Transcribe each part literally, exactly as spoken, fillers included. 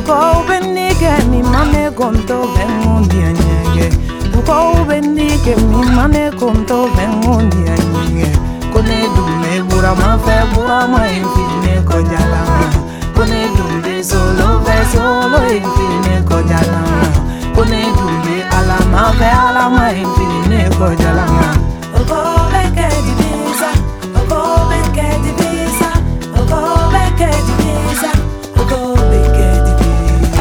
Uko benike mi mane konto vengundi anyege. Uko benike mi mane konto vengundi anyege. Kone dume bura ma fe bura ma infine ko jalama. Kone dume solo fe solo infine ko jalama. Kone dume ala ma fe ala ma infine ko jalama. Uko beke di visa, uko beke di visa, uko beke di visa, uko beke di visa.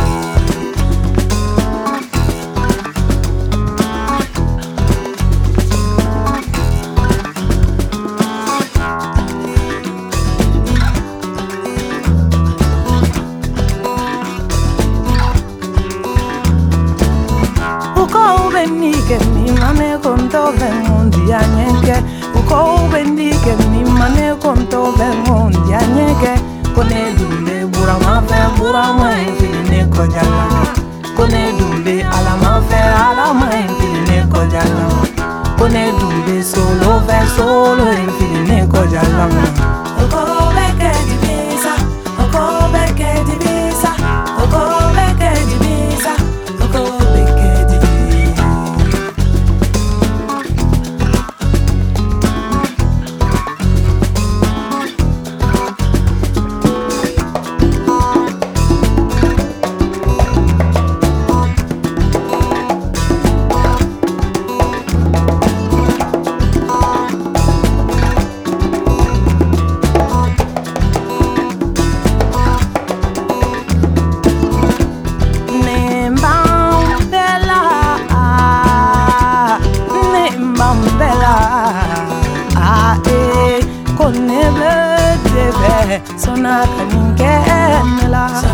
Uko benike mi mane konto vengundi anyeke. Uko benike mi mane konto vengundi anyeke. Kone dumbe bura ma fe bura ma infine ko jalama. Kone dumbe ala ma fe ala ma infine ko jalama. Kone dumbe solo fe solo infine ko jalama. Uko beke di visa, uko beke di visa, uko beke di visa, uko beke di visa. Sona kaninge nela.